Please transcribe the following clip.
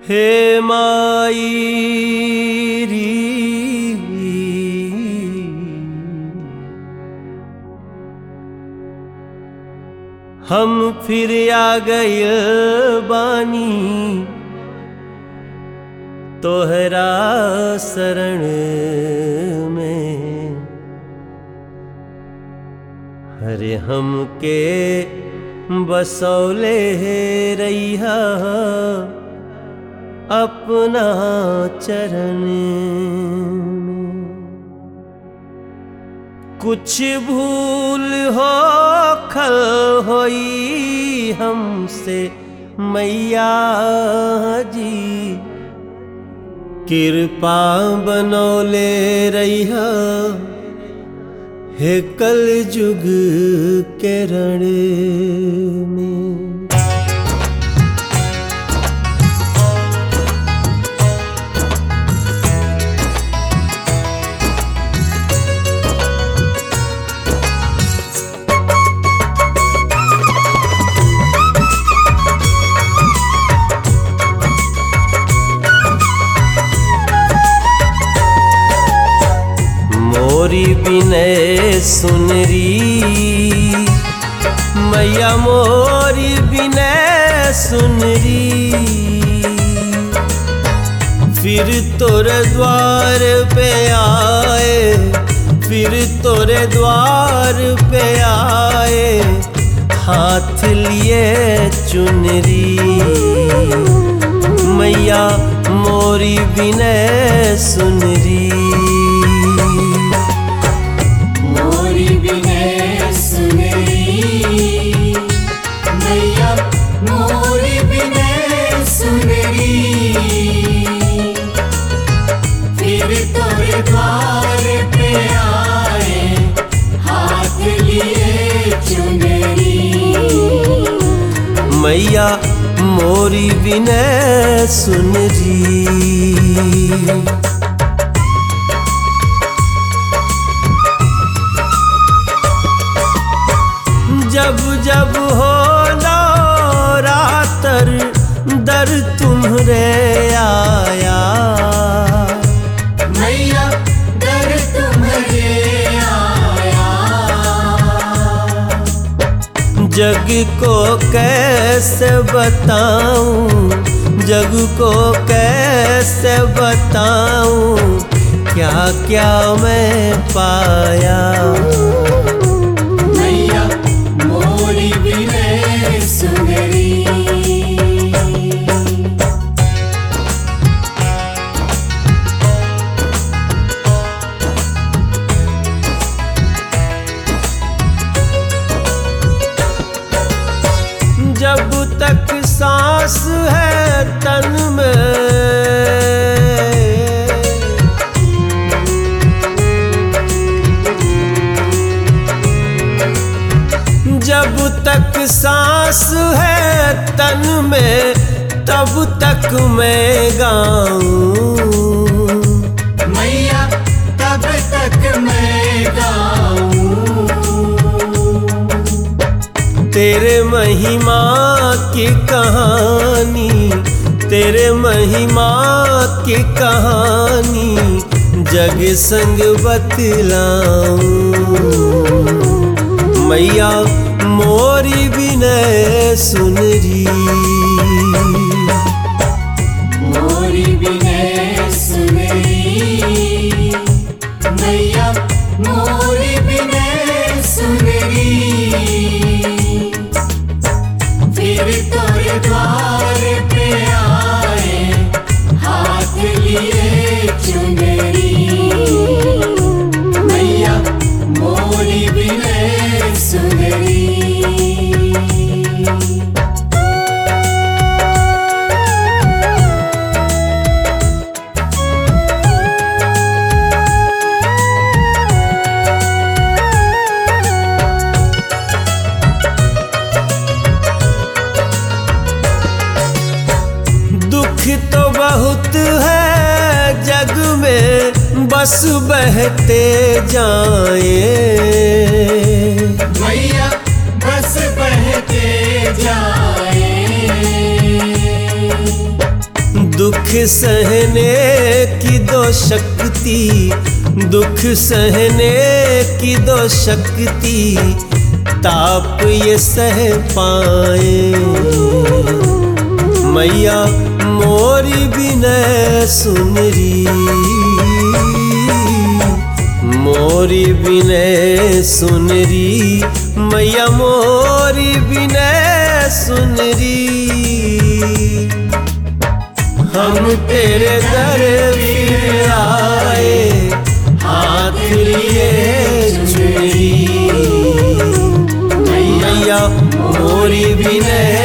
हे माई री हम फिर आ गए बानी तोहरा शरण में। हरे हमके बसौले रहिया अपना चरण में। कुछ भूल हो खल होई हमसे मैया जी, कृपा बनौले रहिया हे कल जुग के रण में। मोरी बिनय सुनरी मैया, मोरी बिनय सुनरी, फिर तोरे द्वार पे आए, फिर तोरे द्वार पे आए, हाथ लिए चुनरी। मैया मोरी बिनय सुनरी, मोरी बिनय सुनरी, फिर तोरे द्वार पे आए, हाथ लिए चुनरी। मैया मोरी बिनय सुनरी। जब जब हो रातर दर तुम्हरे आया, मैया दर तुम्हरे आया। जग को कैसे बताऊं, जग को कैसे बताऊं, क्या क्या मैं पाया। मैया मोरी बिनय सुनरी। जब तक सांस है तन में, जब तक सांस है तन में, तब तक मैं गाऊं। मैया तब तक मैं गाऊं। तेरे महिमा की कहानी, तेरे महिमा की कहानी, जग संग बतलाऊं। मैया मोरी बिनय सुनरी, मोरी बिनय सुनरी। मैया मोरी बिनय सुनरी, फिर तोरे द्वार पे आए, हाथ लिए चुनरी। मैया मोरी बिनय सुनरी। दुख तो बहुत है जग में, बस बहते जाए। मैया बस बहते जाए। सहने की दो शक्ति, दुख सहने की दो शक्ति, ताप ये सह पाए। मैया मोरी विनय सुनरी, मोरी विनय सुनरी, मैया मोरी विनय सुनरी। हम तेरे दर फिर आए, हाथ लिए चुनरी। मैया मोरी विनय